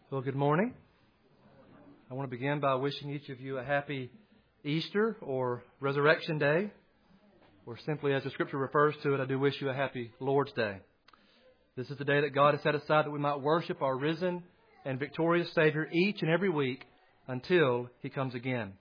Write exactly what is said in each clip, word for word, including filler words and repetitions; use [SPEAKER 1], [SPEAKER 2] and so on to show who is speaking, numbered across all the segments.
[SPEAKER 1] Well, good morning. I want to begin by wishing each of you a happy Easter or Resurrection Day, or simply as the Scripture refers to it, I do wish you a happy Lord's Day. This is the day that God has set aside that we might worship our risen and victorious Savior each and every week until He comes again.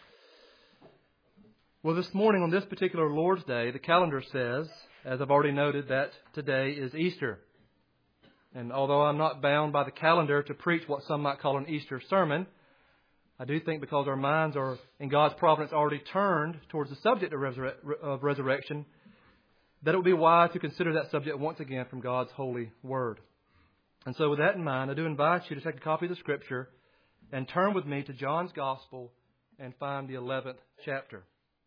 [SPEAKER 1] Well, this morning on this particular Lord's Day, the calendar says, as I've already noted, that today is Easter. And although I'm not bound by the calendar to preach what some might call an Easter sermon, I do think because our minds are, in God's providence, already turned towards the subject of, resur- of resurrection, that it would be wise to consider that subject once again from God's holy word. And so with that in mind, I do invite you to take a copy of the Scripture and turn with me to John's Gospel and find the eleventh chapter.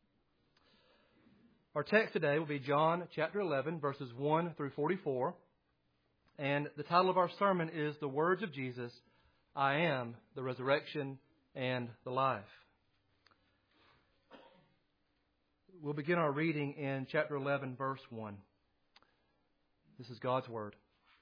[SPEAKER 1] Our text today will be John chapter eleven, verses one through forty-four. And the title of our sermon is The Words of Jesus, I am the resurrection and the life. We'll begin our reading in chapter eleven, verse one. This is God's Word.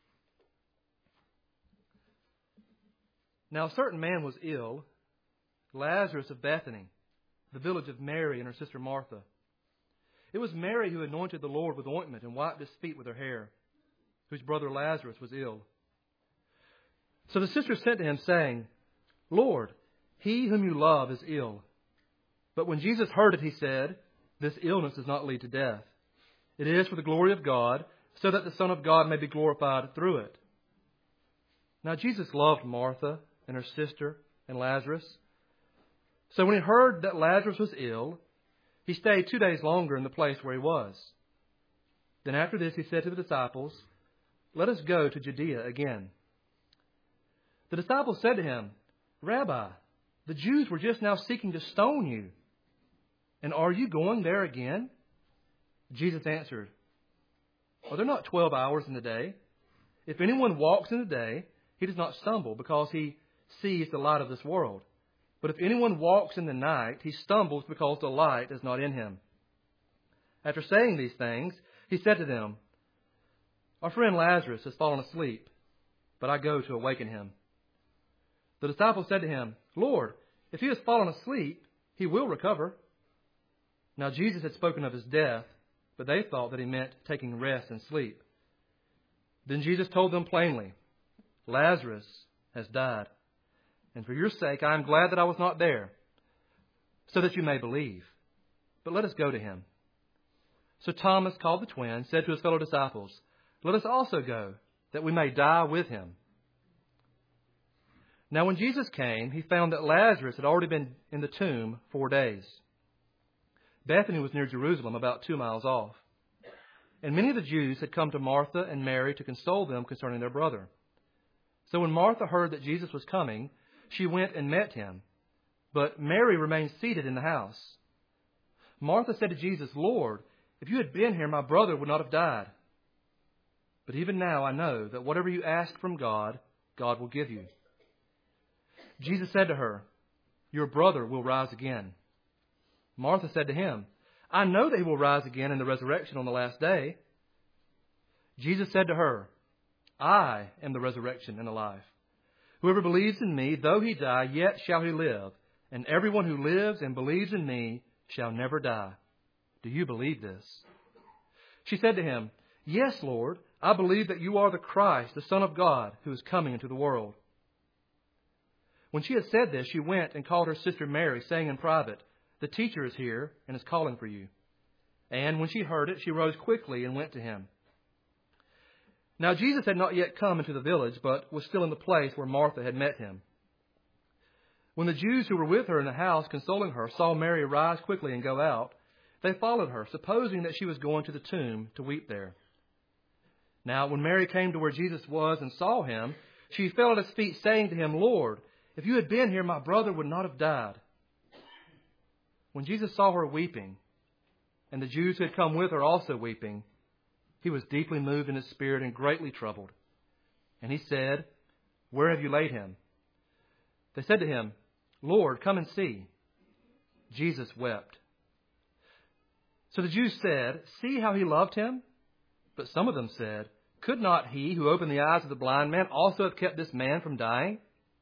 [SPEAKER 1] Now a certain man was ill, Lazarus of Bethany, the village of Mary and her sister Martha. It was Mary who anointed the Lord with ointment and wiped His feet with her hair, whose brother Lazarus was ill. So the sisters sent to Him, saying, Lord, he whom you love is ill. But when Jesus heard it, He said, This illness does not lead to death. It is for the glory of God, so that the Son of God may be glorified through it. Now Jesus loved Martha and her sister and Lazarus. So when He heard that Lazarus was ill, He stayed two days longer in the place where he was. Then after this He said to the disciples, Let us go to Judea again. The disciples said to Him, Rabbi, the Jews were just now seeking to stone you, and are you going there again? Jesus answered, Are there not twelve hours in the day? If anyone walks in the day, he does not stumble, because he sees the light of this world. But if anyone walks in the night, he stumbles, because the light is not in him. After saying these things, He said to them, Our friend Lazarus has fallen asleep, but I go to awaken him. The disciples said to Him, Lord, if he has fallen asleep, he will recover. Now Jesus had spoken of his death, but they thought that He meant taking rest and sleep. Then Jesus told them plainly, Lazarus has died, and for your sake I am glad that I was not there, so that you may believe. But let us go to him. So Thomas, called the twin, said to his fellow disciples, Let us also go, that we may die with him. Now when Jesus came, He found that Lazarus had already been in the tomb four days. Bethany was near Jerusalem, about two miles off. And many of the Jews had come to Martha and Mary to console them concerning their brother. So when Martha heard that Jesus was coming, she went and met Him. But Mary remained seated in the house. Martha said to Jesus, Lord, if you had been here, my brother would not have died. But even now I know that whatever you ask from God, God will give you. Jesus said to her, Your brother will rise again. Martha said to Him, I know that he will rise again in the resurrection on the last day. Jesus said to her, I am the resurrection and the life. Whoever believes in me, though he die, yet shall he live. And everyone who lives and believes in me shall never die. Do you believe this? She said to Him, Yes, Lord, I believe that you are the Christ, the Son of God, who is coming into the world. When she had said this, she went and called her sister Mary, saying in private, The teacher is here and is calling for you. And when she heard it, she rose quickly and went to Him. Now Jesus had not yet come into the village, but was still in the place where Martha had met Him. When the Jews who were with her in the house consoling her saw Mary rise quickly and go out, they followed her, supposing that she was going to the tomb to weep there. Now when Mary came to where Jesus was and saw Him, she fell at His feet, saying to Him, Lord, if you had been here, my brother would not have died. When Jesus saw her weeping, and the Jews who had come with her also weeping, He was deeply moved in His spirit and greatly troubled. And He said, Where have you laid him? They said to Him, Lord, come and see. Jesus wept. So the Jews said, See how he loved him? But some of them said, Could not he who opened the eyes of the blind man also have kept this man from dying?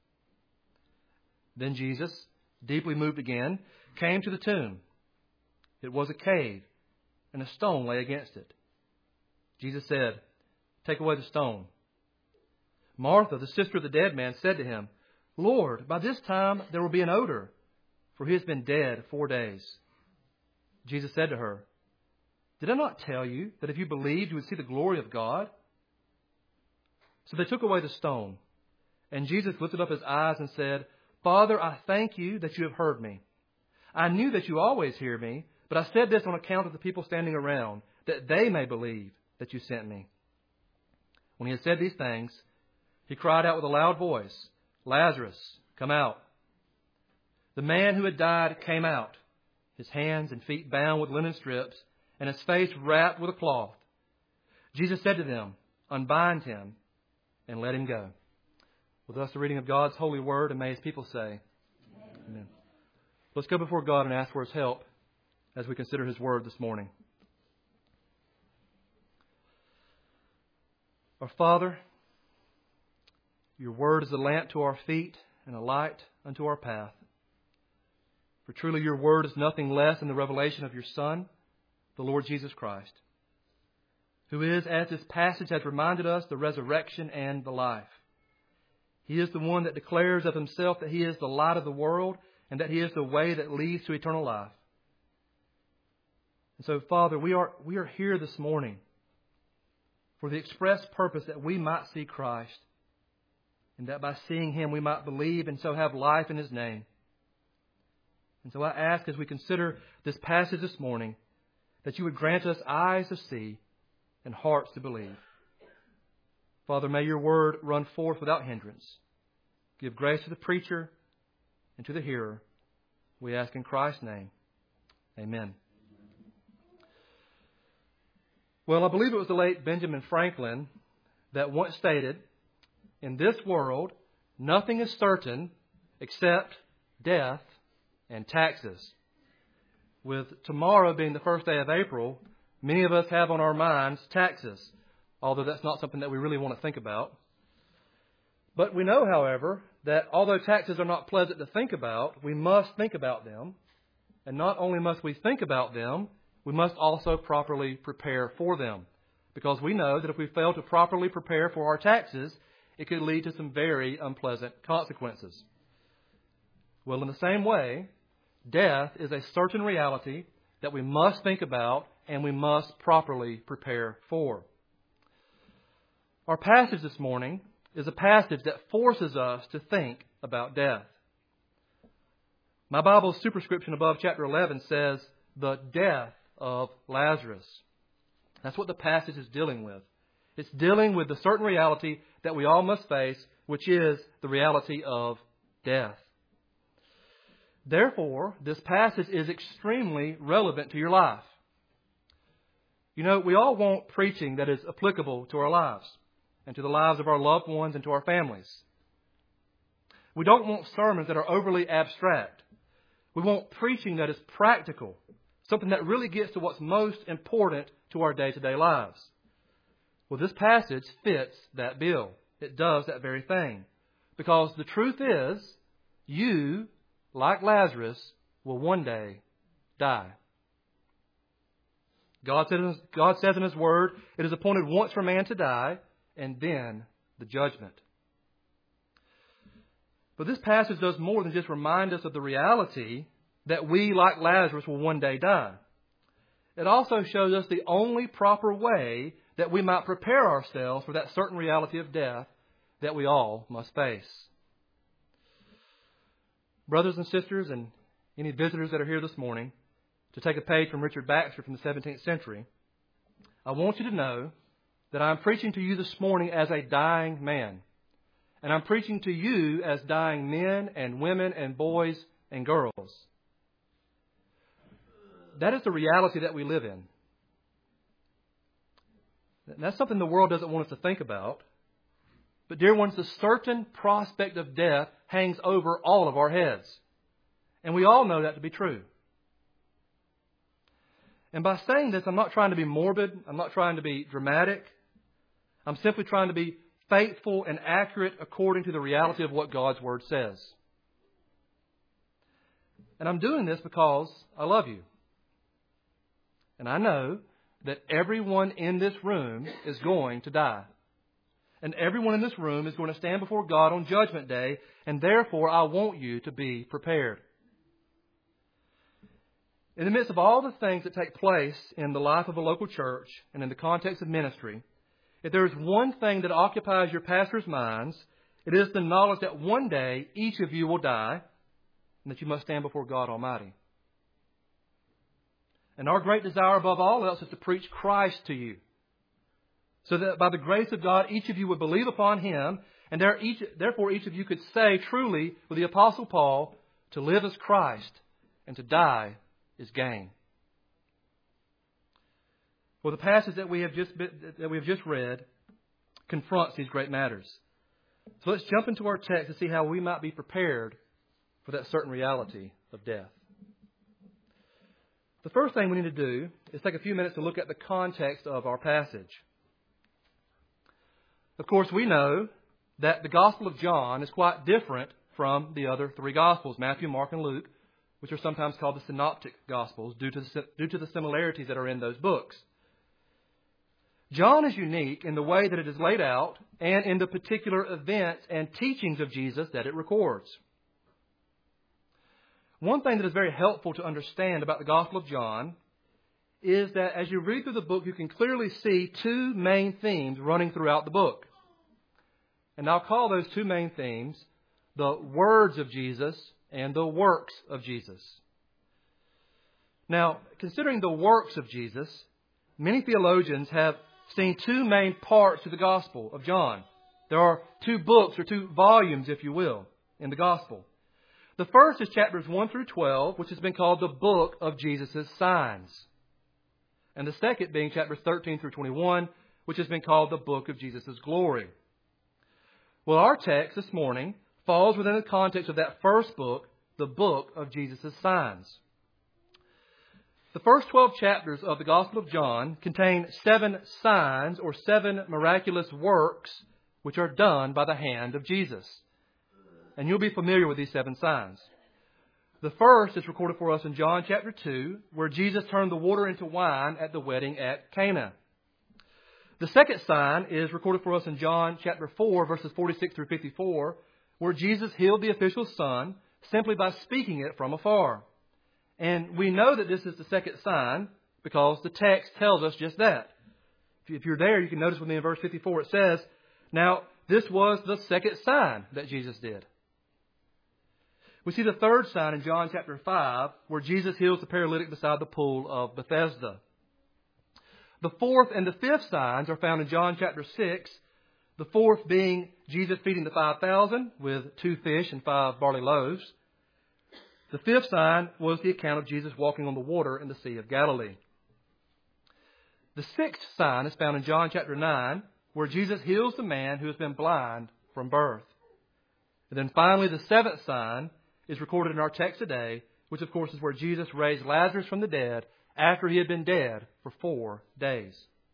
[SPEAKER 1] Then Jesus, deeply moved again, came to the tomb. It was a cave, and a stone lay against it. Jesus said, "Take away the stone." Martha, the sister of the dead man, said to him, "Lord, by this time there will be an odor, for he has been dead four days." Jesus said to her, "Did I not tell you that if you believed, you would see the glory of God?" So they took away the stone. And Jesus lifted up his eyes and said, "Father, I thank you that you have heard me. I knew that you always hear me, but I said this on account of the people standing around, that they may believe that you sent me." When he had said these things, he cried out with a loud voice, "Lazarus, come out." The man who had died came out, his hands and feet bound with linen strips, and his face wrapped with a cloth. Jesus said to them, "Unbind him and let him go." With us, the reading of God's holy word, and may his people say, Amen. Amen. Let's go before God and ask for his help as we consider his word this morning. Our Father, your word is a lamp to our feet and a light unto our path. For truly your word is nothing less than the revelation of your Son, the Lord Jesus Christ, who is, as this passage has reminded us, the resurrection and the life. He is the one that declares of himself that he is the light of the world and that he is the way that leads to eternal life. And so, Father, we are, we are here this morning for the express purpose that we might see Christ, and that by seeing him we might believe and so have life in his name. And so I ask, as we consider this passage this morning, that you would grant us eyes to see and hearts to believe. Father, may your word run forth without hindrance. Give grace to the preacher and to the hearer. We ask in Christ's name. Amen. Well, I believe it was the late Benjamin Franklin that once stated, "In this world, nothing is certain except death and taxes." With tomorrow being the first day of April, many of us have on our minds taxes, although that's not something that we really want to think about. But we know, however, that although taxes are not pleasant to think about, we must think about them. And not only must we think about them, we must also properly prepare for them. Because we know that if we fail to properly prepare for our taxes, it could lead to some very unpleasant consequences. Well, in the same way, death is a certain reality that we must think about and we must properly prepare for. Our passage this morning is a passage that forces us to think about death. My Bible's superscription above chapter eleven says, "the death of Lazarus." That's what the passage is dealing with. It's dealing with the certain reality that we all must face, which is the reality of death. Therefore, this passage is extremely relevant to your life. You know, we all want preaching that is applicable to our lives and to the lives of our loved ones and to our families. We don't want sermons that are overly abstract. We want preaching that is practical, something that really gets to what's most important to our day-to-day lives. Well, this passage fits that bill. It does that very thing. Because the truth is, you, like Lazarus, will one day die. God says, God says in His Word, it is appointed once for man to die, and then the judgment. But this passage does more than just remind us of the reality that we, like Lazarus, will one day die. It also shows us the only proper way that we might prepare ourselves for that certain reality of death that we all must face. Brothers and sisters, and any visitors that are here this morning, to take a page from Richard Baxter from the seventeenth century, I want you to know that I'm preaching to you this morning as a dying man. And I'm preaching to you as dying men and women and boys and girls. That is the reality that we live in. And that's something the world doesn't want us to think about. But dear ones, the certain prospect of death hangs over all of our heads. And we all know that to be true. And by saying this, I'm not trying to be morbid. I'm not trying to be dramatic. I'm simply trying to be faithful and accurate according to the reality of what God's Word says. And I'm doing this because I love you. And I know that everyone in this room is going to die. And everyone in this room is going to stand before God on Judgment Day, and therefore I want you to be prepared. In the midst of all the things that take place in the life of a local church and in the context of ministry, if there is one thing that occupies your pastor's minds, it is the knowledge that one day each of you will die and that you must stand before God Almighty. And our great desire above all else is to preach Christ to you, so that by the grace of God, each of you would believe upon Him, and there each, therefore each of you could say truly with the Apostle Paul, to live as Christ and to die is gain. Well, the passage that we have just been, that we have just read confronts these great matters. So let's jump into our text to see how we might be prepared for that certain reality of death. The first thing we need to do is take a few minutes to look at the context of our passage. Of course, we know that the Gospel of John is quite different from the other three Gospels, Matthew, Mark, and Luke, which are sometimes called the Synoptic Gospels due to the, due to the similarities that are in those books. John is unique in the way that it is laid out and in the particular events and teachings of Jesus that it records. One thing that is very helpful to understand about the Gospel of John is that as you read through the book, you can clearly see two main themes running throughout the book. And I'll call those two main themes the words of Jesus and the works of Jesus. Now, considering the works of Jesus, many theologians have seen two main parts to the Gospel of John. There are two books, or two volumes, if you will, in the Gospel. The first is chapters one through twelve, which has been called the book of Jesus' signs. And the second being chapters thirteen through twenty-one, which has been called the book of Jesus' glory. Well, our text this morning falls within the context of that first book, the book of Jesus' signs. The first twelve chapters of the Gospel of John contain seven signs or seven miraculous works which are done by the hand of Jesus. And you'll be familiar with these seven signs. The first is recorded for us in John chapter two, where Jesus turned the water into wine at the wedding at Cana. The second sign is recorded for us in John chapter four, verses forty-six through fifty-four, where Jesus healed the official's son simply by speaking it from afar. And we know that this is the second sign because the text tells us just that. If you're there, you can notice with me in verse fifty-four, it says, "Now this was the second sign that Jesus did." We see the third sign in John chapter five, where Jesus heals the paralytic beside the pool of Bethesda. The fourth and the fifth signs are found in John chapter six, the fourth being Jesus feeding the five thousand with two fish and five barley loaves. The fifth sign was the account of Jesus walking on the water in the Sea of Galilee. The sixth sign is found in John chapter nine, where Jesus heals the man who has been blind from birth. And then finally, the seventh sign is recorded in our text today, which of course is where Jesus raised Lazarus from the dead after he had been dead for four days.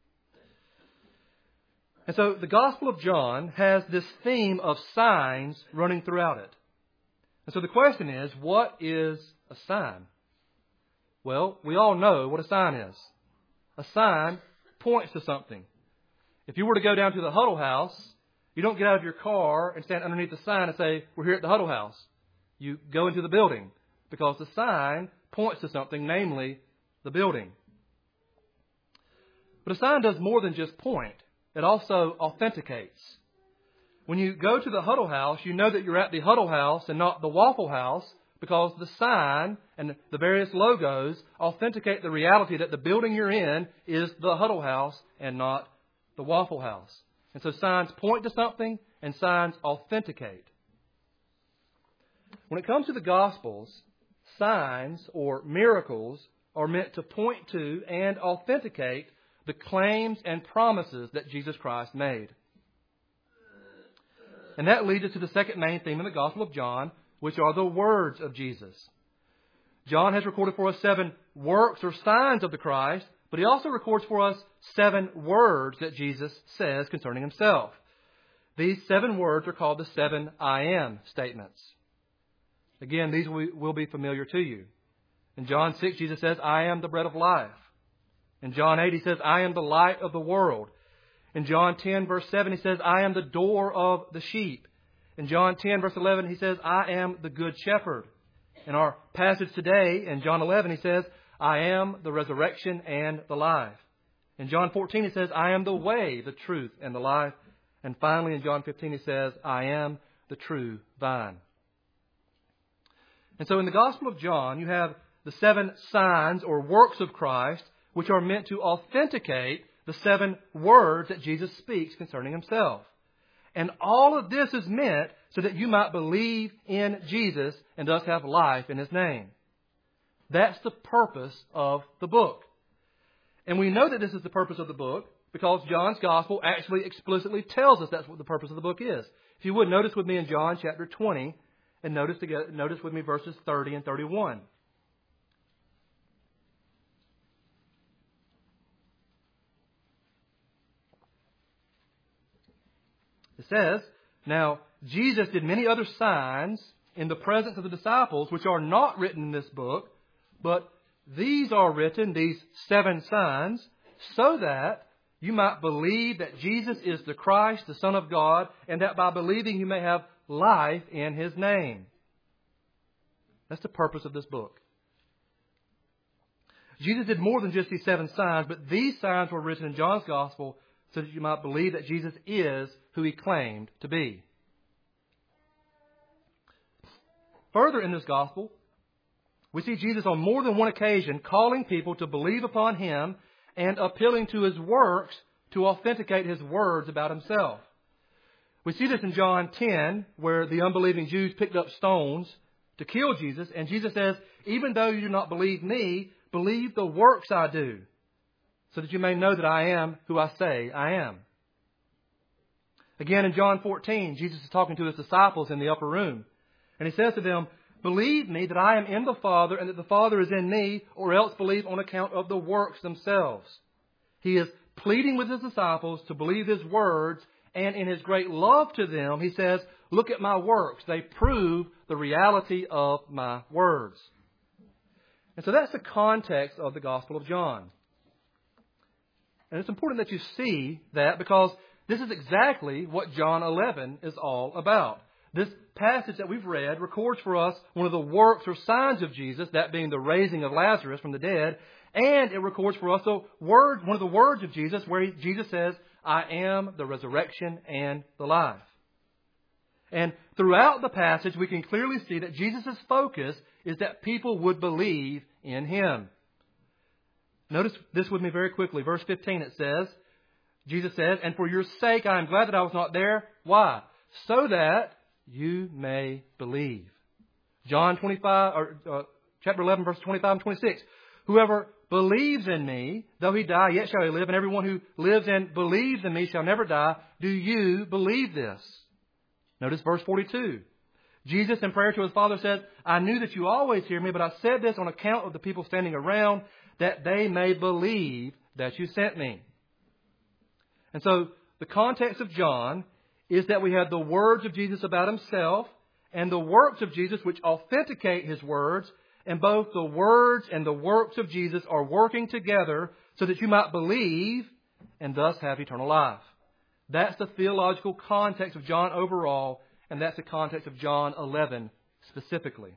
[SPEAKER 1] And so the Gospel of John has this theme of signs running throughout it. And so the question is, what is a sign? Well, we all know what a sign is. A sign points to something. If you were to go down to the Huddle House, you don't get out of your car and stand underneath the sign and say, "We're here at the Huddle House." You go into the building because the sign points to something, namely the building. But a sign does more than just point. It also authenticates. When you go to the Huddle House, you know that you're at the Huddle House and not the Waffle House because the sign and the various logos authenticate the reality that the building you're in is the Huddle House and not the Waffle House. And so signs point to something and signs authenticate. When it comes to the Gospels, signs or miracles are meant to point to and authenticate the claims and promises that Jesus Christ made. And that leads us to the second main theme in the Gospel of John, which are the words of Jesus. John has recorded for us seven works or signs of the Christ, but he also records for us seven words that Jesus says concerning himself. These seven words are called the seven I am statements. Again, these will be familiar to you. In John six, Jesus says, I am the bread of life. In John eight, He says, I am the light of the world. In John ten, verse seven, He says, I am the door of the sheep. In John ten, verse eleven, He says, I am the good shepherd. In our passage today, in John eleven, He says, I am the resurrection and the life. In John fourteen, He says, I am the way, the truth, and the life. And finally, in John fifteen, He says, I am the true vine. And so in the Gospel of John, you have the seven signs or works of Christ, which are meant to authenticate the seven words that Jesus speaks concerning Himself. And all of this is meant so that you might believe in Jesus and thus have life in His name. That's the purpose of the book. And we know that this is the purpose of the book because John's Gospel actually explicitly tells us that's what the purpose of the book is. If you would, notice with me in John chapter twenty, and notice, together, notice with me verses thirty and thirty-one. It says, Now Jesus did many other signs in the presence of the disciples, which are not written in this book, but these are written, these seven signs, so that you might believe that Jesus is the Christ, the Son of God, and that by believing you may have life in His name. That's the purpose of this book. Jesus did more than just these seven signs, but these signs were written in John's Gospel so that you might believe that Jesus is who He claimed to be. Further in this Gospel, we see Jesus on more than one occasion calling people to believe upon Him and appealing to His works to authenticate His words about Himself. We see this in John ten, where the unbelieving Jews picked up stones to kill Jesus, and Jesus says, even though you do not believe me, believe the works I do, so that you may know that I am who I say I am. Again, in John fourteen, Jesus is talking to His disciples in the upper room, and He says to them, believe me that I am in the Father and that the Father is in me, or else believe on account of the works themselves. He is pleading with His disciples to believe His words, and in His great love to them, He says, look at my works. They prove the reality of my words. And so that's the context of the Gospel of John. And it's important that you see that because this is exactly what John eleven is all about. This passage that we've read records for us one of the works or signs of Jesus, that being the raising of Lazarus from the dead, and it records for us a word, one of the words of Jesus where he, Jesus says, I am the resurrection and the life. And throughout the passage, we can clearly see that Jesus' focus is that people would believe in Him. Notice this with me very quickly. Verse fifteen, it says, Jesus says, and for your sake I am glad that I was not there. Why? So that you may believe. John twenty-five, or uh, chapter eleven, verse twenty-five and twenty-six. Whoever believes in me, though he die, yet shall he live. And everyone who lives and believes in me shall never die. Do you believe this? Notice verse forty-two. Jesus, in prayer to His Father, said, I knew that you always hear me, but I said this on account of the people standing around, that they may believe that you sent me. And so the context of John is that we have the words of Jesus about Himself and the works of Jesus which authenticate His words. And both the words and the works of Jesus are working together so that you might believe and thus have eternal life. That's the theological context of John overall, and that's the context of John eleven specifically.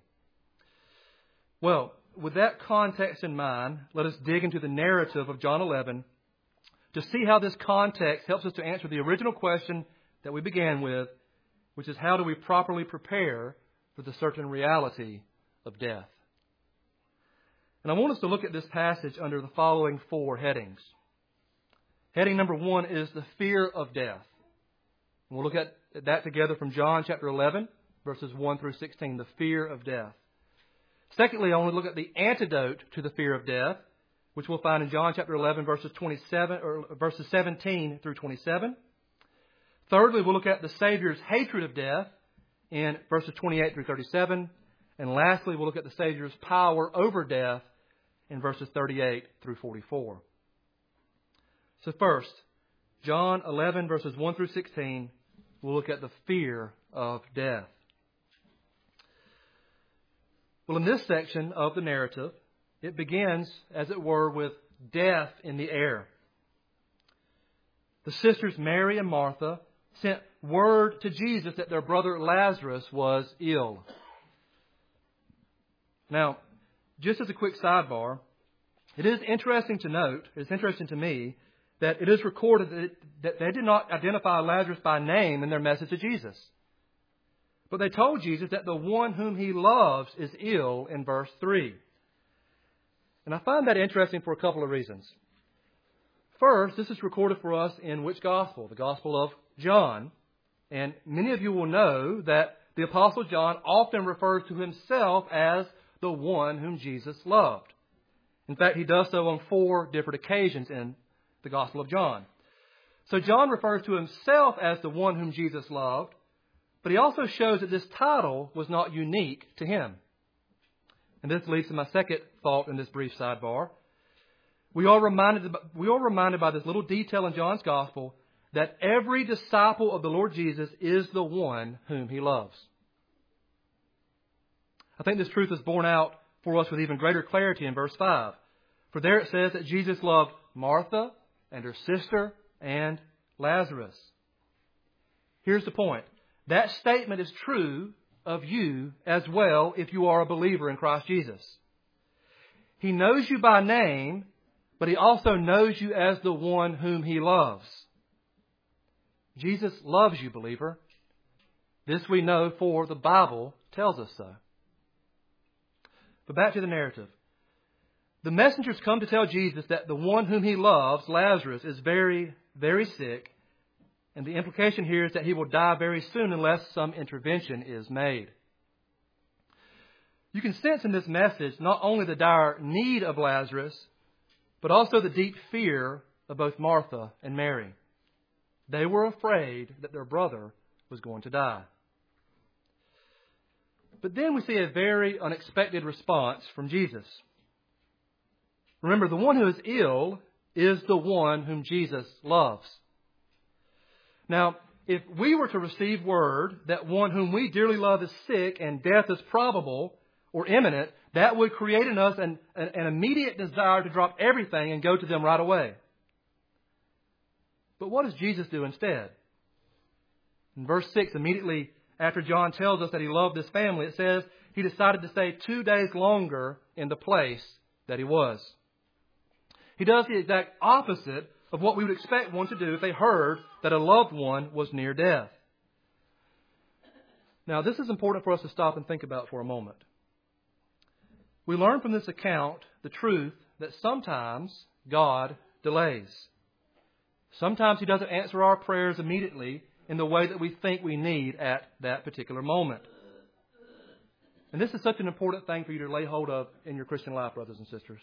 [SPEAKER 1] Well, with that context in mind, let us dig into the narrative of John eleven to see how this context helps us to answer the original question that we began with, which is how do we properly prepare for the certain reality of death? And I want us to look at this passage under the following four headings. Heading number one is the fear of death. And we'll look at that together from John chapter eleven, verses one through sixteen, the fear of death. Secondly, I want to look at the antidote to the fear of death, which we'll find in John chapter eleven, verses twenty-seven or verses seventeen through twenty-seven. Thirdly, we'll look at the Savior's hatred of death in verses twenty-eight through thirty-seven. And lastly, we'll look at the Savior's power over death in verses thirty-eight through forty-four. So first, John eleven, verses one through sixteen, we'll look at the fear of death. Well, in this section of the narrative, it begins, as it were, with death in the air. The sisters Mary and Martha sent word to Jesus that their brother Lazarus was ill. Now, just as a quick sidebar, it is interesting to note, it's interesting to me, that it is recorded that, it, that they did not identify Lazarus by name in their message to Jesus. But they told Jesus that the one whom he loves is ill in verse three. And I find that interesting for a couple of reasons. First, this is recorded for us in which gospel? The Gospel of John. And many of you will know that the Apostle John often refers to himself as the one whom Jesus loved. In fact, he does so on four different occasions in the Gospel of John. So John refers to himself as the one whom Jesus loved, but he also shows that this title was not unique to him. And this leads to my second thought in this brief sidebar. We are reminded, we are reminded by this little detail in John's Gospel that every disciple of the Lord Jesus is the one whom he loves. I think this truth is borne out for us with even greater clarity in verse five. For there it says that Jesus loved Martha and her sister and Lazarus. Here's the point. That statement is true of you as well if you are a believer in Christ Jesus. He knows you by name, but he also knows you as the one whom he loves. Jesus loves you, believer. This we know, for the Bible tells us so. But back to the narrative. The messengers come to tell Jesus that the one whom he loves, Lazarus, is very, very sick. And the implication here is that he will die very soon unless some intervention is made. You can sense in this message not only the dire need of Lazarus, but also the deep fear of both Martha and Mary. They were afraid that their brother was going to die. But then we see a very unexpected response from Jesus. Remember, the one who is ill is the one whom Jesus loves. Now, if we were to receive word that one whom we dearly love is sick and death is probable or imminent, that would create in us an, an, an immediate desire to drop everything and go to them right away. But what does Jesus do instead? In verse six, immediately after John tells us that he loved this family, it says he decided to stay two days longer in the place that he was. He does the exact opposite of what we would expect one to do if they heard that a loved one was near death. Now, this is important for us to stop and think about for a moment. We learn from this account the truth that sometimes God delays. Sometimes he doesn't answer our prayers immediately in the way that we think we need at that particular moment. And this is such an important thing for you to lay hold of in your Christian life, brothers and sisters.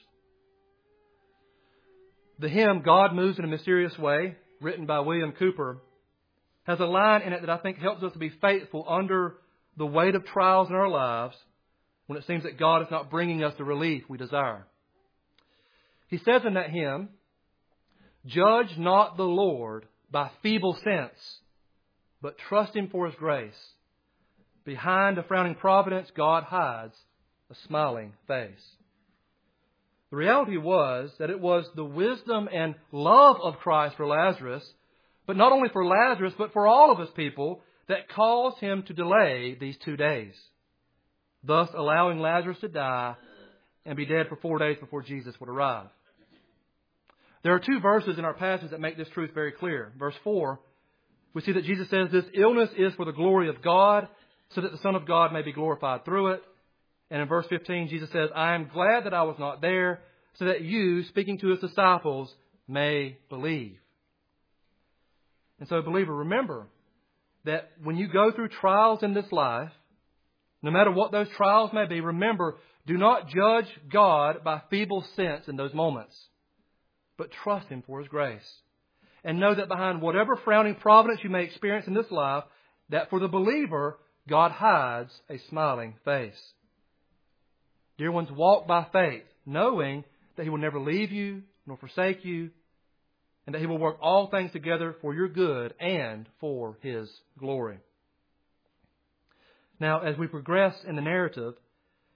[SPEAKER 1] The hymn, God Moves in a Mysterious Way, written by William Cooper, has a line in it that I think helps us to be faithful under the weight of trials in our lives when it seems that God is not bringing us the relief we desire. He says in that hymn, "Judge not the Lord by feeble sense, but trust Him for His grace. Behind a frowning providence, God hides a smiling face." The reality was that it was the wisdom and love of Christ for Lazarus, but not only for Lazarus, but for all of His people, that caused Him to delay these two days, thus allowing Lazarus to die and be dead for four days before Jesus would arrive. There are two verses in our passage that make this truth very clear. Verse four, we see that Jesus says this illness is for the glory of God, so that the Son of God may be glorified through it. And in verse fifteen, Jesus says, "I am glad that I was not there, so that you," speaking to His disciples, "may believe." And so, believer, remember that when you go through trials in this life, no matter what those trials may be, remember, do not judge God by feeble sense in those moments, but trust Him for His grace. And know that behind whatever frowning providence you may experience in this life, that for the believer, God hides a smiling face. Dear ones, walk by faith, knowing that He will never leave you nor forsake you, and that He will work all things together for your good and for His glory. Now, as we progress in the narrative,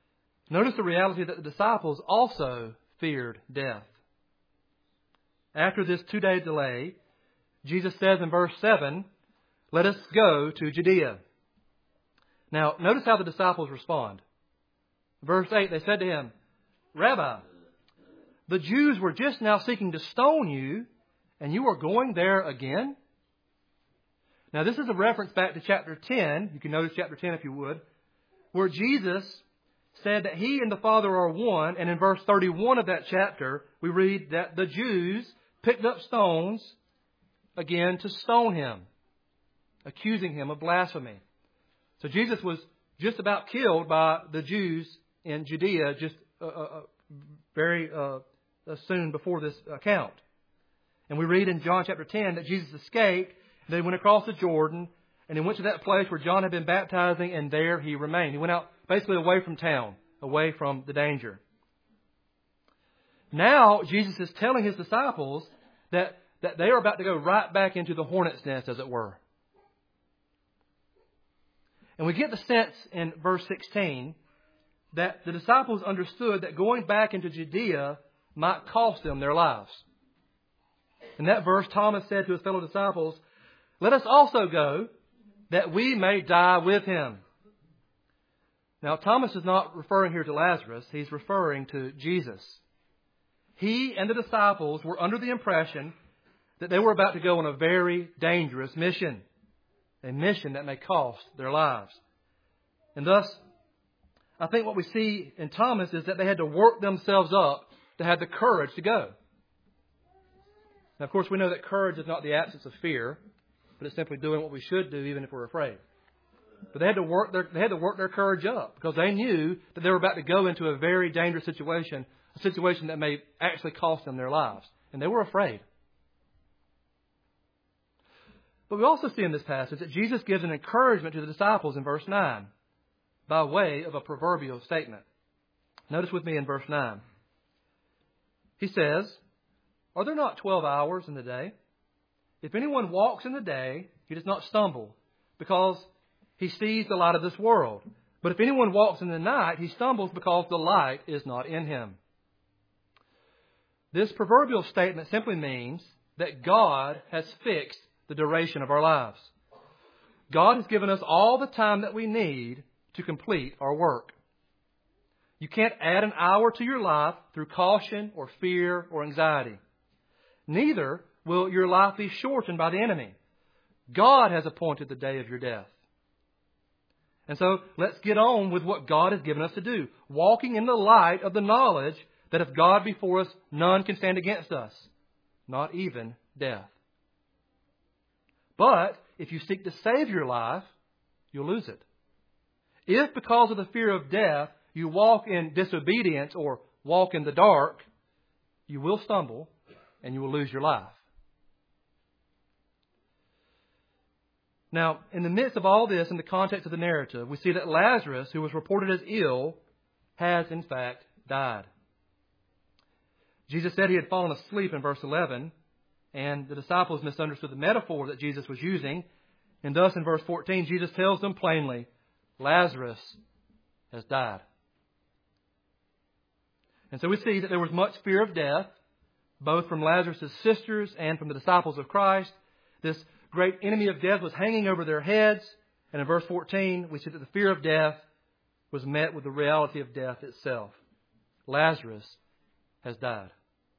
[SPEAKER 1] Notice the reality that the disciples also feared death. After this two-day delay, Jesus says in verse seven, "Let us go to Judea." Now, notice how the disciples respond. Verse eight, they said to him, "Rabbi, the Jews were just now seeking to stone you, and you are going there again?" Now, this is a reference back to chapter ten. You can notice chapter ten if you would, where Jesus said that He and the Father are one. And in verse thirty-one of that chapter, we read that the Jews picked up stones again to stone Him, accusing Him of blasphemy. So Jesus was just about killed by the Jews in Judea just uh, uh, very uh, soon before this account. And we read in John chapter ten that Jesus escaped. They went across the Jordan, and he went to that place where John had been baptizing, and there he remained. He went out basically away from town, away from the danger. Now, Jesus is telling His disciples that, that they are about to go right back into the hornet's nest, as it were. And we get the sense in verse sixteen that the disciples understood that going back into Judea might cost them their lives. In that verse, Thomas said to his fellow disciples, "Let us also go, that we may die with Him." Now, Thomas is not referring here to Lazarus. He's referring to Jesus. He and the disciples were under the impression that they were about to go on a very dangerous mission, a mission that may cost their lives. And thus, I think what we see in Thomas is that they had to work themselves up to have the courage to go. Now, of course, we know that courage is not the absence of fear, but it's simply doing what we should do even if we're afraid. But they had to work their, they had to work their courage up because they knew that they were about to go into a very dangerous situation, a situation that may actually cost them their lives. And they were afraid. But we also see in this passage that Jesus gives an encouragement to the disciples in verse nine by way of a proverbial statement. Notice with me in verse nine. He says, "Are there not twelve hours in the day? If anyone walks in the day, he does not stumble, because he sees the light of this world. But if anyone walks in the night, he stumbles because the light is not in him." This proverbial statement simply means that God has fixed the duration of our lives. God has given us all the time that we need to complete our work. You can't add an hour to your life through caution or fear or anxiety. Neither will your life be shortened by the enemy. God has appointed the day of your death. And so let's get on with what God has given us to do, walking in the light of the knowledge that if God be for us, none can stand against us, not even death. But if you seek to save your life, you'll lose it. If because of the fear of death you walk in disobedience or walk in the dark, you will stumble and you will lose your life. Now, in the midst of all this, in the context of the narrative, we see that Lazarus, who was reported as ill, has in fact died. Jesus said he had fallen asleep in verse eleven, and the disciples misunderstood the metaphor that Jesus was using. And thus in verse fourteen, Jesus tells them plainly, Lazarus has died. And so we see that there was much fear of death, both from Lazarus' sisters and from the disciples of Christ. This great enemy of death was hanging over their heads. And in verse fourteen, we see that the fear of death was met with the reality of death itself. Lazarus has died.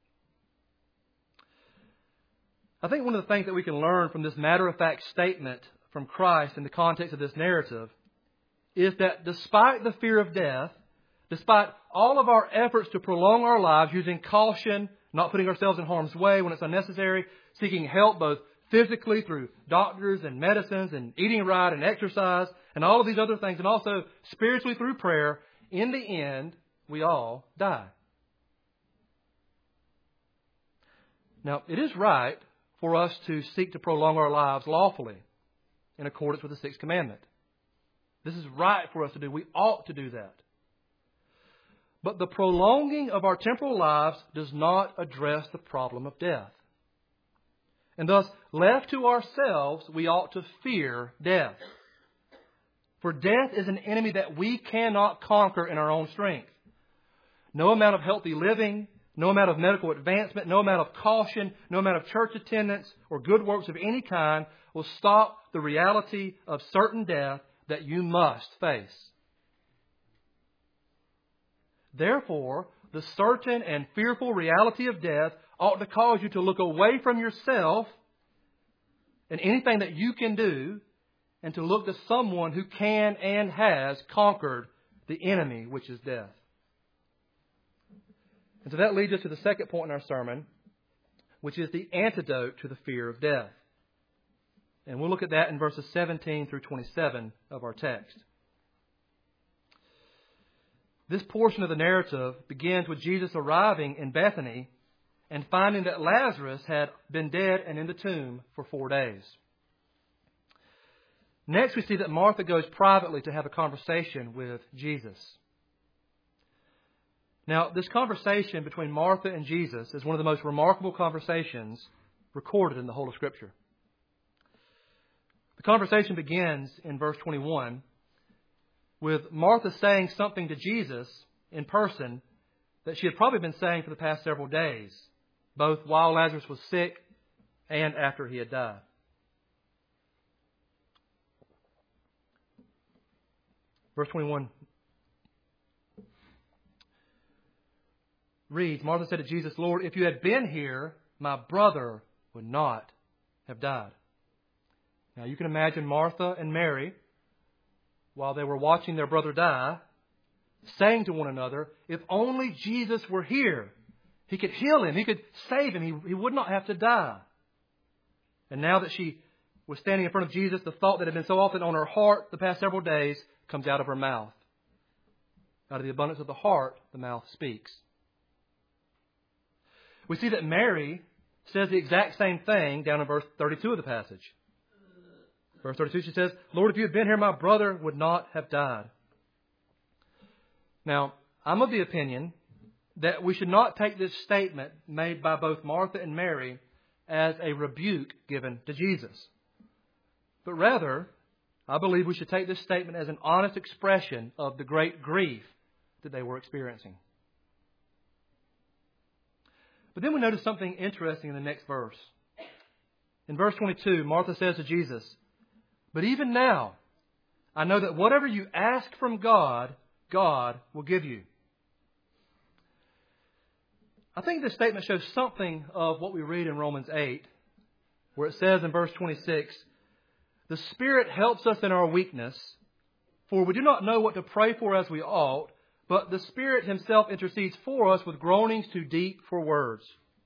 [SPEAKER 1] I think one of the things that we can learn from this matter-of-fact statement from Christ in the context of this narrative is that despite the fear of death, despite all of our efforts to prolong our lives using caution, not putting ourselves in harm's way when it's unnecessary, seeking help both physically through doctors and medicines and eating right and exercise and all of these other things, and also spiritually through prayer, in the end, we all die. Now, it is right for us to seek to prolong our lives lawfully in accordance with the sixth commandment. This is right for us to do. We ought to do that. But the prolonging of our temporal lives does not address the problem of death. And thus, left to ourselves, we ought to fear death. For death is an enemy that we cannot conquer in our own strength. No amount of healthy living, no amount of medical advancement, no amount of caution, no amount of church attendance or good works of any kind will stop the reality of certain death that you must face. Therefore, the certain and fearful reality of death ought to cause you to look away from yourself and anything that you can do and to look to someone who can and has conquered the enemy, which is death. And so that leads us to the second point in our sermon, which is the antidote to the fear of death. And we'll look at that in verses seventeen through twenty-seven of our text. This portion of the narrative begins with Jesus arriving in Bethany and finding that Lazarus had been dead and in the tomb for four days. Next, we see that Martha goes privately to have a conversation with Jesus. Now, this conversation between Martha and Jesus is one of the most remarkable conversations recorded in the whole of Scripture. The conversation begins in verse twenty-one with Martha saying something to Jesus in person that she had probably been saying for the past several days, both while Lazarus was sick and after he had died. Verse twenty-one reads, Martha said to Jesus, Lord, if you had been here, my brother would not have died. Now you can imagine Martha and Mary, while they were watching their brother die, saying to one another, if only Jesus were here, He could heal him, He could save him, he, he would not have to die. And now that she was standing in front of Jesus, the thought that had been so often on her heart the past several days comes out of her mouth. Out of the abundance of the heart, the mouth speaks. We see that Mary says the exact same thing down in verse thirty-two of the passage. Verse thirty-two, she says, Lord, if you had been here, my brother would not have died. Now, I'm of the opinion that we should not take this statement made by both Martha and Mary as a rebuke given to Jesus. But rather, I believe we should take this statement as an honest expression of the great grief that they were experiencing. But then we notice something interesting in the next verse. In verse twenty-two, Martha says to Jesus, but even now, I know that whatever you ask from God, God will give you. I think this statement shows something of what we read in Romans eight, where it says in verse twenty-six, the Spirit helps us in our weakness, for we do not know what to pray for as we ought, but the Spirit Himself intercedes for us with groanings too deep for words.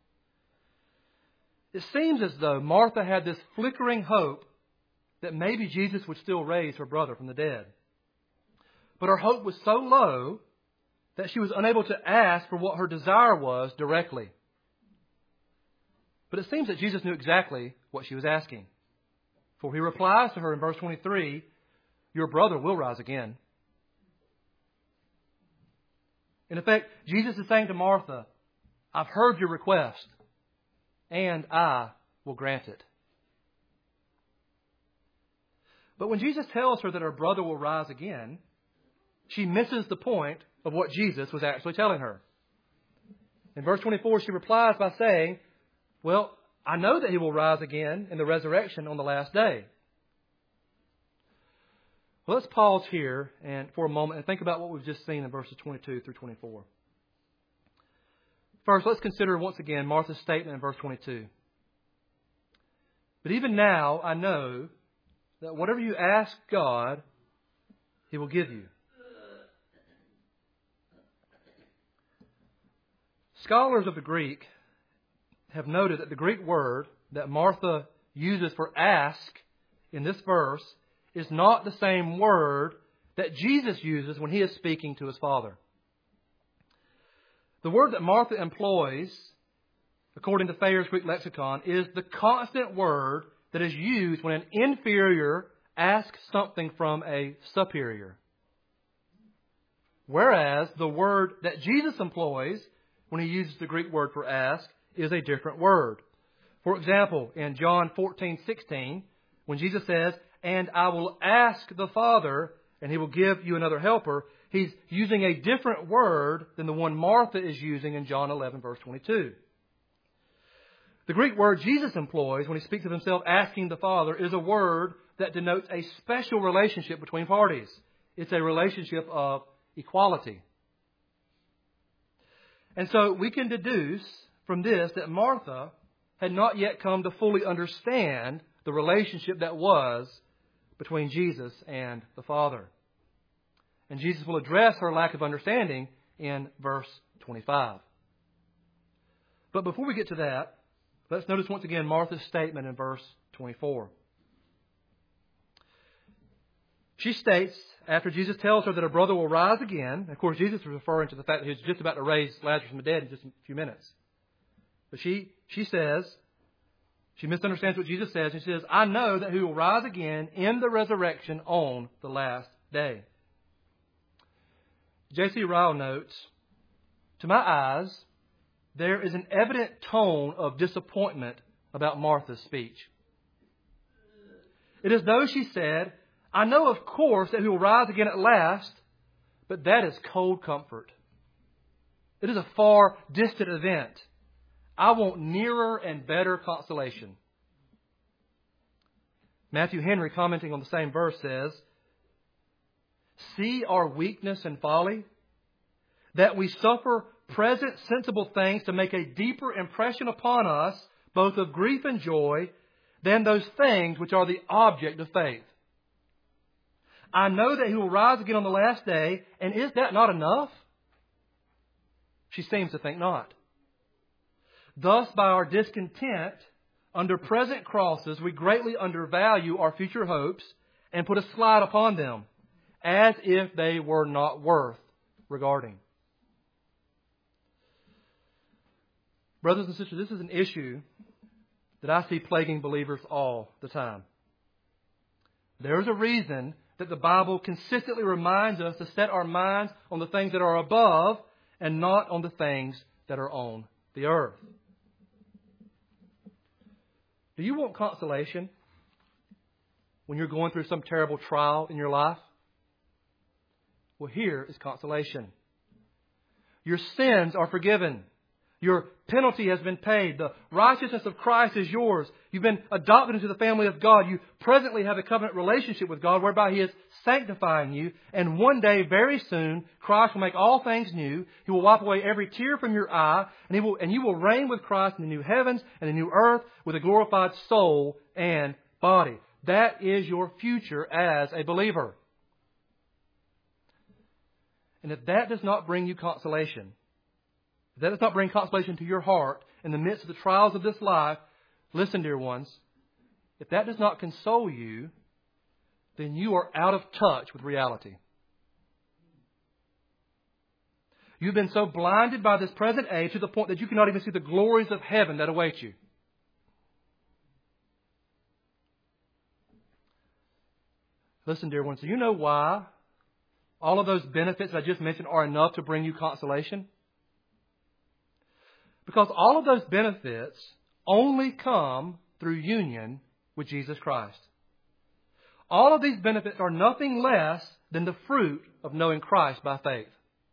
[SPEAKER 1] It seems as though Martha had this flickering hope that maybe Jesus would still raise her brother from the dead. But her hope was so low that she was unable to ask for what her desire was directly. But it seems that Jesus knew exactly what she was asking. For He replies to her in verse twenty-three, your brother will rise again. In effect, Jesus is saying to Martha, I've heard your request, and I will grant it. But when Jesus tells her that her brother will rise again, she misses the point of what Jesus was actually telling her. In verse twenty-four, she replies by saying, well, I know that he will rise again in the resurrection on the last day. Well, let's pause here and for a moment and think about what we've just seen in verses twenty-two through twenty-four. First, let's consider once again Martha's statement in verse twenty-two. But even now I know that whatever you ask God, He will give you. Scholars of the Greek have noted that the Greek word that Martha uses for ask in this verse is not the same word that Jesus uses when He is speaking to His Father. The word that Martha employs, according to Thayer's Greek lexicon, is the constant word that is used when an inferior asks something from a superior. Whereas the word that Jesus employs when He uses the Greek word for ask is a different word. For example, in John fourteen sixteen, when Jesus says, and I will ask the Father, and He will give you another helper, He's using a different word than the one Martha is using in John eleven, verse twenty-two. The Greek word Jesus employs when He speaks of Himself asking the Father is a word that denotes a special relationship between parties. It's a relationship of equality. And so we can deduce from this that Martha had not yet come to fully understand the relationship that was between Jesus and the Father. And Jesus will address her lack of understanding in verse twenty-five. But before we get to that, let's notice once again Martha's statement in verse twenty-four. She states, after Jesus tells her that her brother will rise again, of course Jesus is referring to the fact that He was just about to raise Lazarus from the dead in just a few minutes. But she, she says, she misunderstands what Jesus says. She says, I know that He will rise again in the resurrection on the last day. J C Ryle notes, to my eyes, there is an evident tone of disappointment about Martha's speech. It is though she said, I know of course that He will rise again at last, but that is cold comfort. It is a far distant event. I want nearer and better consolation. Matthew Henry, commenting on the same verse, says, see our weakness and folly, that we suffer present sensible things to make a deeper impression upon us, both of grief and joy, than those things which are the object of faith. I know that He will rise again on the last day, and is that not enough? She seems to think not. Thus, by our discontent under present crosses, we greatly undervalue our future hopes and put a slight upon them, as if they were not worth regarding. Brothers and sisters, this is an issue that I see plaguing believers all the time. There is a reason that the Bible consistently reminds us to set our minds on the things that are above and not on the things that are on the earth. Do you want consolation when you're going through some terrible trial in your life? Well, here is consolation. Your sins are forgiven. Your penalty has been paid. The righteousness of Christ is yours. You've been adopted into the family of God. You presently have a covenant relationship with God whereby He is sanctifying you. And one day, very soon, Christ will make all things new. He will wipe away every tear from your eye. And, he will, and you will reign with Christ in the new heavens and the new earth with a glorified soul and body. That is your future as a believer. And if that does not bring you consolation, if that does not bring consolation to your heart in the midst of the trials of this life, listen, dear ones, if that does not console you, then you are out of touch with reality. You've been so blinded by this present age to the point that you cannot even see the glories of heaven that await you. Listen, dear ones, do you know why all of those benefits I just mentioned are enough to bring you consolation? Because all of those benefits only come through union with Jesus Christ. All of these benefits are nothing less than the fruit of knowing Christ by faith.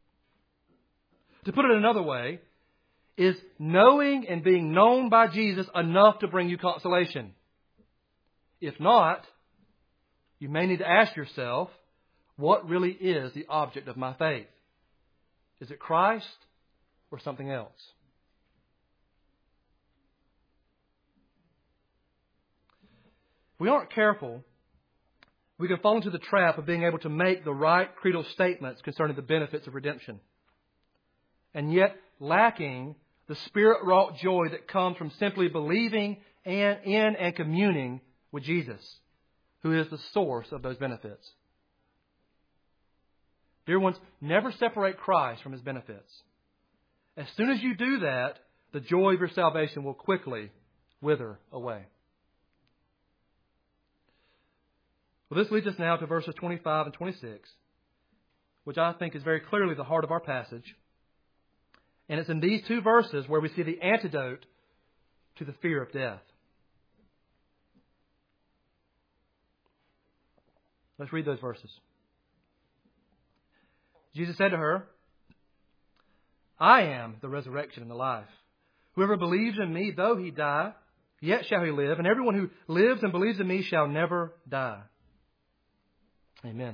[SPEAKER 1] To put it another way, is knowing and being known by Jesus enough to bring you consolation? If not, you may need to ask yourself, what really is the object of my faith? Is it Christ or something else? If we aren't careful, we can fall into the trap of being able to make the right creedal statements concerning the benefits of redemption, and yet lacking the Spirit-wrought joy that comes from simply believing and in and communing with Jesus, who is the source of those benefits. Dear ones, never separate Christ from His benefits. As soon as you do that, the joy of your salvation will quickly wither away. Well, this leads us now to verses twenty-five and twenty-six, which I think is very clearly the heart of our passage. And it's in these two verses where we see the antidote to the fear of death. Let's read those verses. Jesus said to her, I am the resurrection and the life. Whoever believes in me, though he die, yet shall he live. And everyone who lives and believes in me shall never die. Amen.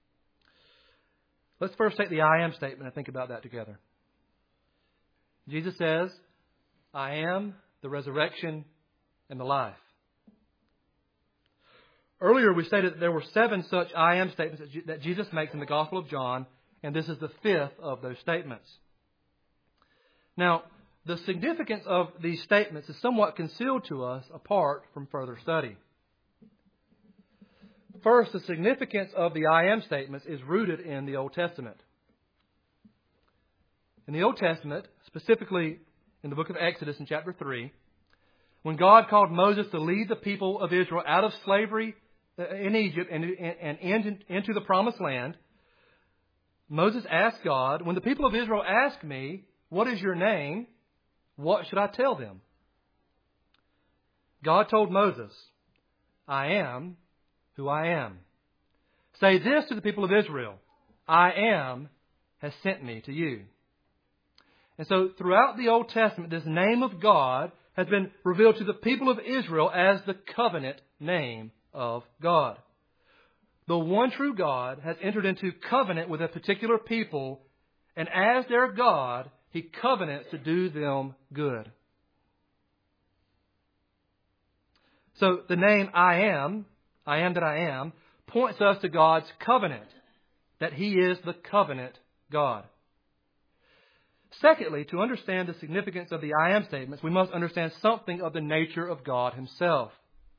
[SPEAKER 1] Let's first take the I am statement and think about that together. Jesus says, I am the resurrection and the life. Earlier we stated that there were seven such I am statements that Jesus makes in the Gospel of John, and this is the fifth of those statements. Now, the significance of these statements is somewhat concealed to us apart from further study. First, the significance of the I am statements is rooted in the Old Testament. In the Old Testament, specifically in the book of Exodus in chapter three, when God called Moses to lead the people of Israel out of slavery in Egypt and, and, and into the promised land, Moses asked God, when the people of Israel ask me, what is your name? What should I tell them? God told Moses, I am who I am. Say this to the people of Israel, I am has sent me to you. And so throughout the Old Testament, this name of God has been revealed to the people of Israel as the covenant name of God. The one true God has entered into covenant with a particular people, and as their God, He covenants to do them good. So the name I am, I am that I am, points us to God's covenant, that He is the covenant God. Secondly, to understand the significance of the I am statements, we must understand something of the nature of God Himself.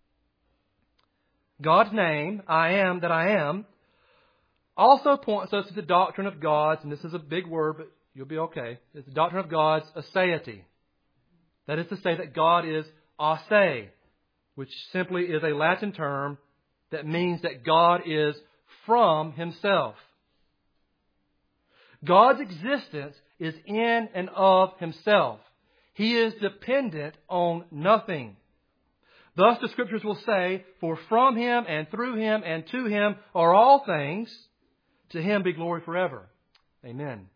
[SPEAKER 1] God's name, I am that I am, also points us to the doctrine of God's, and this is a big word, but you'll be okay. It's the doctrine of God's aseity. That is to say that God is ase, which simply is a Latin term that means that God is from Himself. God's existence is in and of Himself. He is dependent on nothing. Thus the Scriptures will say, for from Him and through Him and to Him are all things. To Him be glory forever. Amen.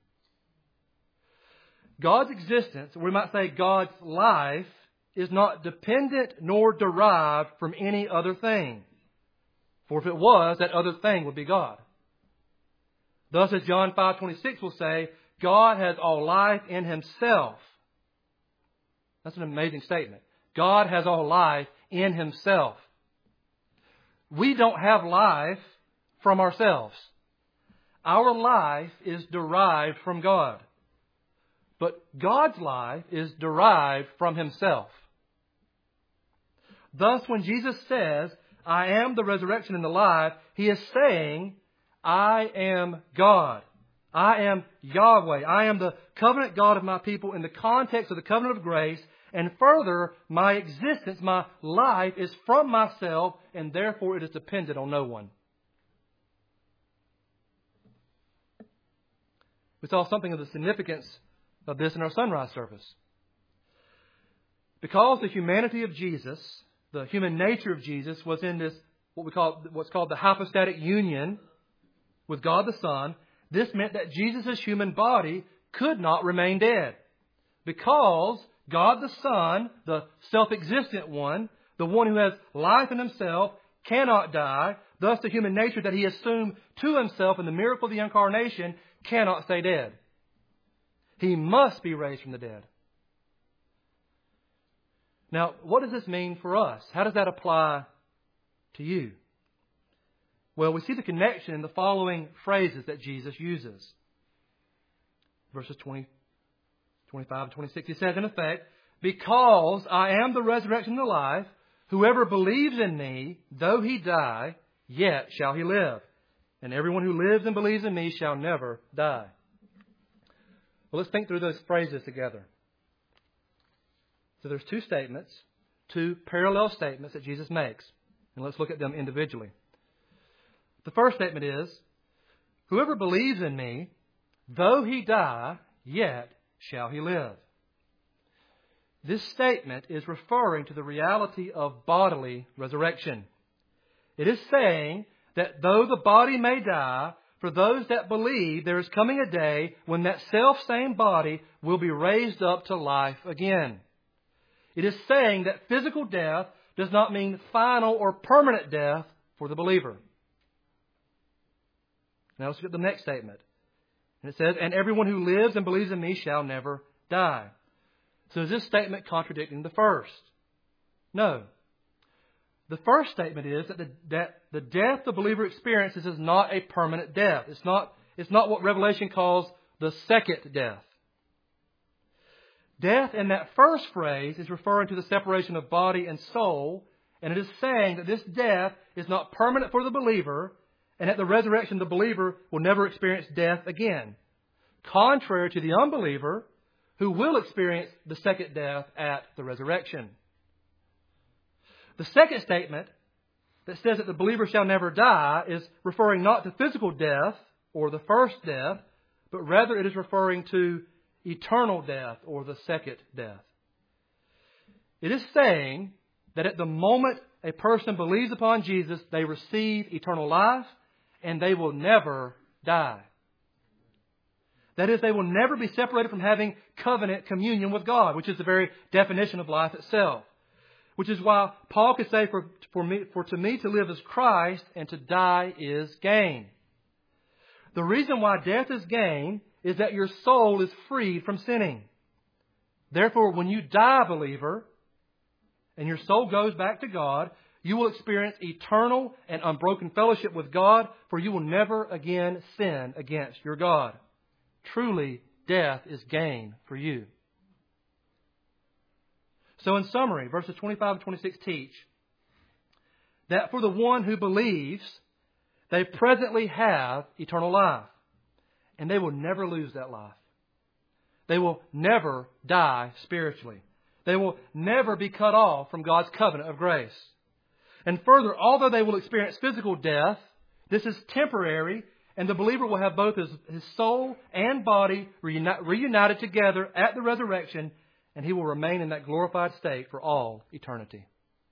[SPEAKER 1] God's existence, or we might say God's life, is not dependent nor derived from any other thing. For if it was, that other thing would be God. Thus, as John five twenty-six will say, God has all life in Himself. That's an amazing statement. God has all life in Himself. We don't have life from ourselves. Our life is derived from God. But God's life is derived from Himself. Thus, when Jesus says, I am the resurrection and the life, He is saying, I am God. I am Yahweh. I am the covenant God of my people in the context of the covenant of grace. And further, my existence, my life is from myself, and therefore it is dependent on no one. We saw something of the significance of this in our sunrise service. Because the humanity of Jesus, the human nature of Jesus, was in this, what we call, what's called the hypostatic union with God the Son, this meant that Jesus' human body could not remain dead. Because God the Son, the self-existent one, the one who has life in Himself, cannot die. Thus the human nature that He assumed to Himself in the miracle of the incarnation cannot stay dead. He must be raised from the dead. Now, what does this mean for us? How does that apply to you? Well, we see the connection in the following phrases that Jesus uses. Verses twenty, twenty-five and twenty-six. He says, in effect, because I am the resurrection and the life, whoever believes in me, though he die, yet shall he live. And everyone who lives and believes in me shall never die. Well, let's think through those phrases together. So there's two statements, two parallel statements that Jesus makes. And let's look at them individually. The first statement is, whoever believes in me, though he die, yet shall he live. This statement is referring to the reality of bodily resurrection. It is saying that though the body may die, for those that believe there is coming a day when that self-same body will be raised up to life again. It is saying that physical death does not mean final or permanent death for the believer. Now let's look at the next statement. And it says, and everyone who lives and believes in me shall never die. So is this statement contradicting the first? No. The first statement is that the, that the death the believer experiences is not a permanent death. It's not, it's not what Revelation calls the second death. Death in that first phrase is referring to the separation of body and soul, and it is saying that this death is not permanent for the believer, and at the resurrection the believer will never experience death again, contrary to the unbeliever who will experience the second death at the resurrection. The second statement that says that the believer shall never die is referring not to physical death or the first death, but rather it is referring to eternal death or the second death. It is saying that at the moment a person believes upon Jesus, they receive eternal life and they will never die. That is, they will never be separated from having covenant communion with God, which is the very definition of life itself. Which is why Paul could say, for, for, me, for to me to live is Christ and to die is gain. The reason why death is gain is that your soul is freed from sinning. Therefore, when you die, believer, and your soul goes back to God, you will experience eternal and unbroken fellowship with God, for you will never again sin against your God. Truly, death is gain for you. So in summary, verses twenty-five and twenty-six teach that for the one who believes, they presently have eternal life. And they will never lose that life. They will never die spiritually. They will never be cut off from God's covenant of grace. And further, although they will experience physical death, this is temporary, and the believer will have both his, his soul and body reuni- reunited together at the resurrection, and he will remain in that glorified state for all eternity.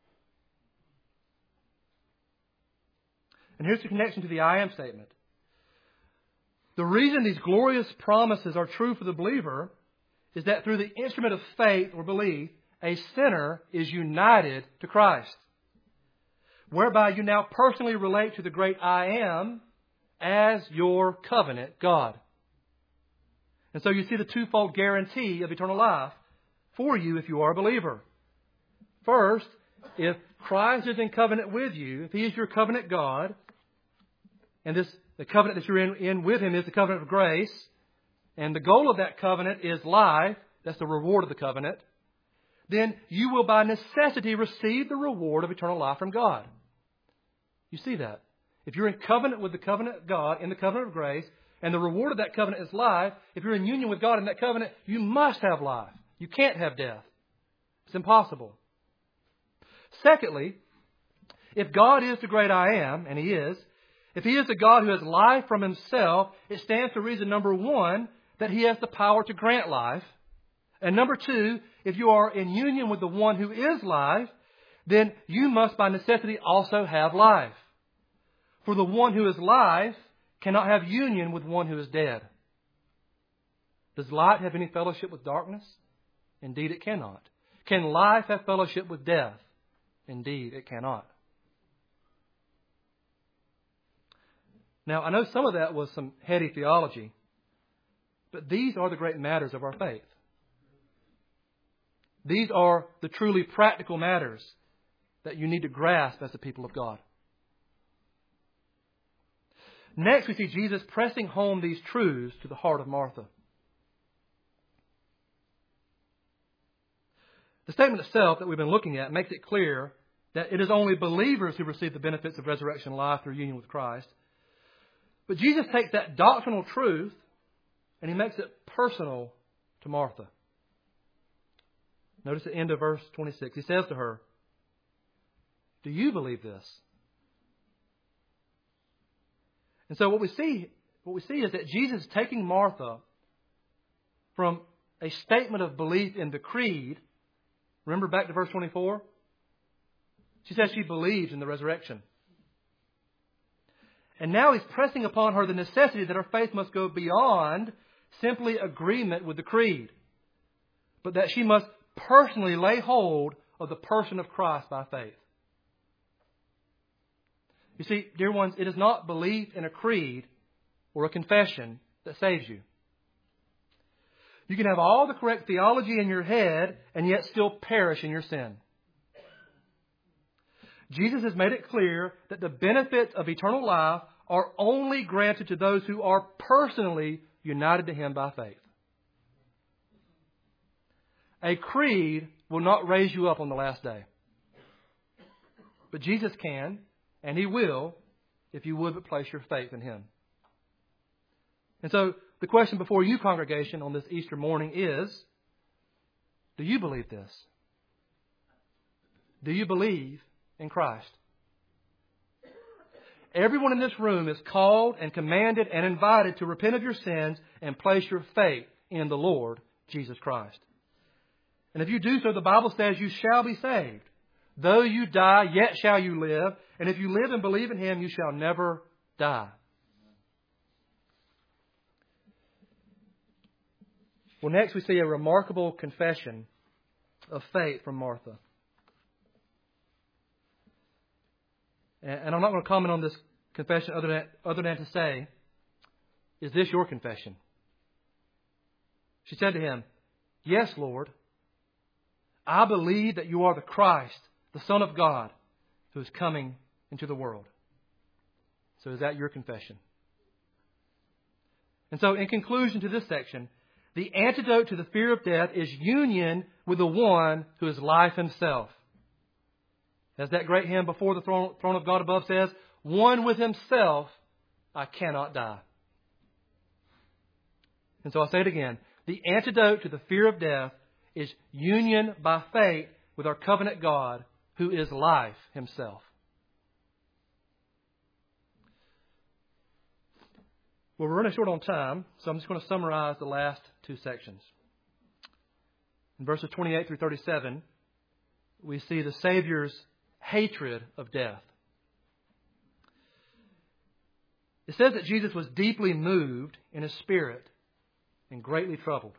[SPEAKER 1] And here's the connection to the I am statement. The reason these glorious promises are true for the believer is that through the instrument of faith or belief, a sinner is united to Christ, whereby you now personally relate to the great I am as your covenant God. And so you see the twofold guarantee of eternal life for you if you are a believer. First, if Christ is in covenant with you, if He is your covenant God, and this the covenant that you're in, in with Him is the covenant of grace, and the goal of that covenant is life, that's the reward of the covenant, then you will by necessity receive the reward of eternal life from God. You see that? If you're in covenant with the covenant of God, in the covenant of grace, and the reward of that covenant is life, if you're in union with God in that covenant, you must have life. You can't have death. It's impossible. Secondly, if God is the great I am, and He is, if He is the God who has life from Himself, it stands to reason, number one, that He has the power to grant life. And number two, if you are in union with the one who is life, then you must by necessity also have life. For the one who is life cannot have union with one who is dead. Does light have any fellowship with darkness? Indeed, it cannot. Can life have fellowship with death? Indeed, it cannot. Now, I know some of that was some heady theology, but these are the great matters of our faith. These are the truly practical matters that you need to grasp as the people of God. Next, we see Jesus pressing home these truths to the heart of Martha. The statement itself that we've been looking at makes it clear that it is only believers who receive the benefits of resurrection life through union with Christ. But Jesus takes that doctrinal truth and He makes it personal to Martha. Notice the end of verse twenty-six. He says to her, "Do you believe this?" And so what we see, what we see is that Jesus is taking Martha from a statement of belief in the creed. Remember back to verse twenty-four? She says she believes in the resurrection. And now He's pressing upon her the necessity that her faith must go beyond simply agreement with the creed, but that she must personally lay hold of the person of Christ by faith. You see, dear ones, it is not belief in a creed or a confession that saves you. You can have all the correct theology in your head and yet still perish in your sin. Jesus has made it clear that the benefits of eternal life are only granted to those who are personally united to Him by faith. A creed will not raise you up on the last day. But Jesus can, and He will, if you would but place your faith in Him. And so, the question before you, congregation, on this Easter morning is, do you believe this? Do you believe in Christ? Everyone in this room is called and commanded and invited to repent of your sins and place your faith in the Lord Jesus Christ. And if you do so, the Bible says you shall be saved. Though you die, yet shall you live. And if you live and believe in Him, you shall never die. Well, next we see a remarkable confession of faith from Martha. And I'm not going to comment on this confession other than, other than to say, is this your confession? She said to Him, "Yes, Lord. I believe that you are the Christ, the Son of God, who is coming into the world." So is that your confession? And so in conclusion to this section, the antidote to the fear of death is union with the one who is life Himself. As that great hymn before the throne, throne of God above says, one with Himself, I cannot die. And so I'll say it again. The antidote to the fear of death is union by faith with our covenant God, who is life Himself. Well, we're running short on time, so I'm just going to summarize the last two sections. In verses twenty-eight through thirty-seven, we see the Savior's hatred of death. It says that Jesus was deeply moved in His spirit and greatly troubled.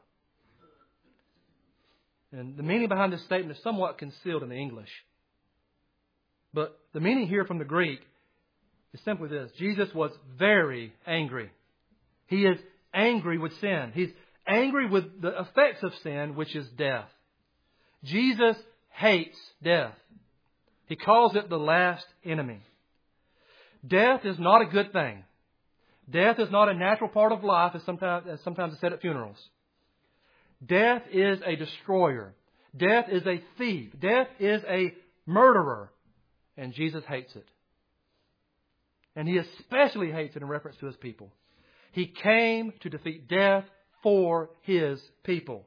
[SPEAKER 1] And the meaning behind this statement is somewhat concealed in the English. But the meaning here from the Greek is simply this. Jesus was very angry. He is angry with sin. He's angry with the effects of sin, which is death. Jesus hates death. He calls it the last enemy. Death is not a good thing. Death is not a natural part of life, as sometimes, as sometimes is said at funerals. Death is a destroyer. Death is a thief. Death is a murderer. And Jesus hates it. And He especially hates it in reference to His people. He came to defeat death for His people.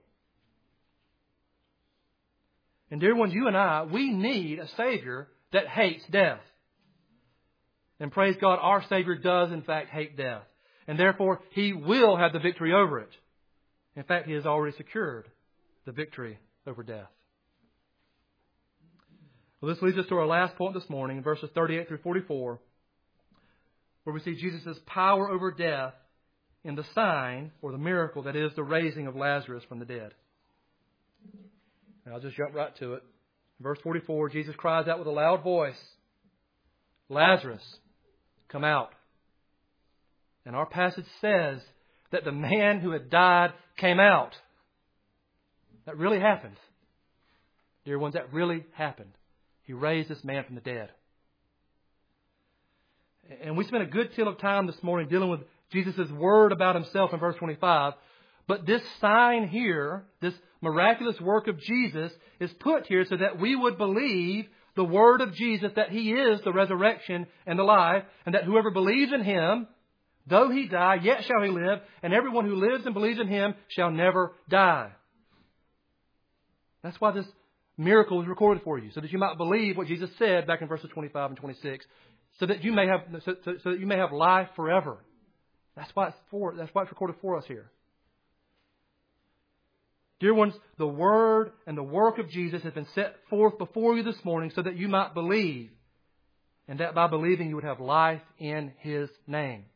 [SPEAKER 1] And dear ones, you and I, we need a Savior that hates death. And praise God, our Savior does in fact hate death. And therefore, He will have the victory over it. In fact, He has already secured the victory over death. Well, this leads us to our last point this morning, in verses thirty-eight through forty-four, where we see Jesus' power over death in the sign, or the miracle, that is the raising of Lazarus from the dead. And I'll just jump right to it. Verse forty-four, Jesus cries out with a loud voice, "Lazarus, come out." And our passage says that the man who had died came out. That really happened. Dear ones, that really happened. He raised this man from the dead. And we spent a good deal of time this morning dealing with Jesus' word about Himself in verse twenty-five. But this sign here, this miraculous work of Jesus, is put here so that we would believe the word of Jesus, that He is the resurrection and the life, and that whoever believes in Him, though he die, yet shall he live, and everyone who lives and believes in Him shall never die. That's why this miracle is recorded for you, so that you might believe what Jesus said back in verses twenty-five and twenty-six, so that you may have so, so, so that you may have life forever. That's why it's for. That's why it's recorded for us here. Dear ones, the word and the work of Jesus has been set forth before you this morning so that you might believe. and that by believing you would have life in His name.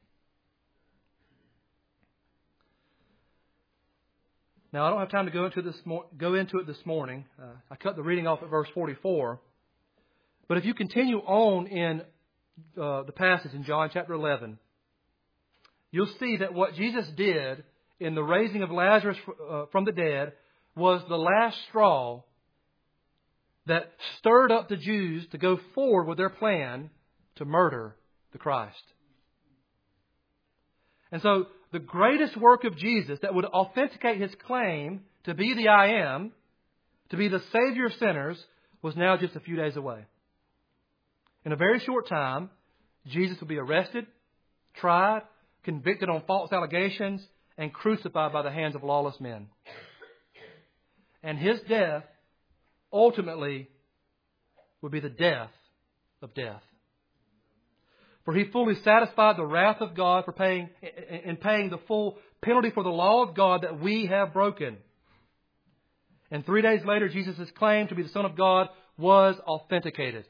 [SPEAKER 1] Now, I don't have time to go into this mo- go into it this morning. Uh, I cut the reading off at verse forty-four. But if you continue on in uh, the passage in John chapter eleven, you'll see that what Jesus did in the raising of Lazarus uh, from the dead was the last straw that stirred up the Jews to go forward with their plan to murder the Christ. And so the greatest work of Jesus that would authenticate His claim to be the I Am, to be the Savior of sinners, was now just a few days away. In a very short time, Jesus would be arrested, tried, convicted on false allegations, and crucified by the hands of lawless men. And His death ultimately would be the death of death. For He fully satisfied the wrath of God for paying, in paying the full penalty for the law of God that we have broken. And three days later, Jesus' claim to be the Son of God was authenticated.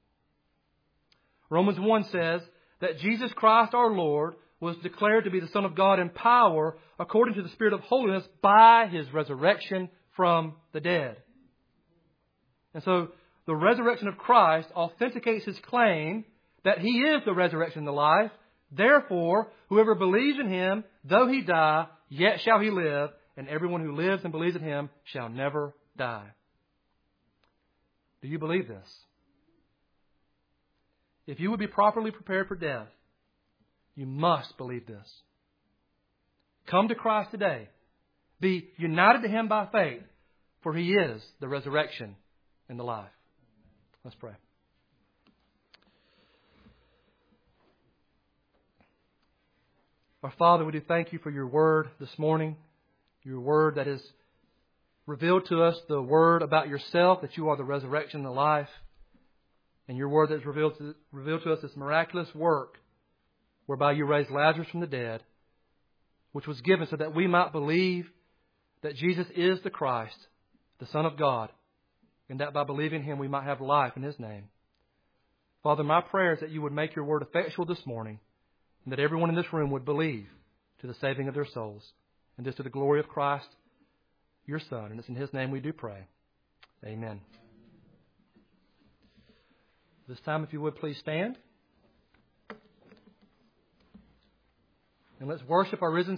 [SPEAKER 1] Romans one says that Jesus Christ our Lord was declared to be the Son of God in power according to the Spirit of holiness by His resurrection from the dead. And so the resurrection of Christ authenticates His claim that He is the resurrection and the life. Therefore, whoever believes in Him, though he die, yet shall he live, and everyone who lives and believes in Him shall never die. Do you believe this? If you would be properly prepared for death, you must believe this. Come to Christ today. Be united to Him by faith, for He is the resurrection and the life. Let's pray. Our Father, we do thank You for Your Word this morning. Your Word that has revealed to us the Word about Yourself, that You are the resurrection and the life. And Your Word that has revealed to, revealed to us this miraculous work whereby You raised Lazarus from the dead, which was given so that we might believe that Jesus is the Christ, the Son of God, and that by believing Him we might have life in His name. Father, my prayer is that You would make Your Word effectual this morning, and that everyone in this room would believe to the saving of their souls, and this to the glory of Christ, Your Son. And it's in His name we do pray. Amen. This time, if you would, please stand. And let's worship our risen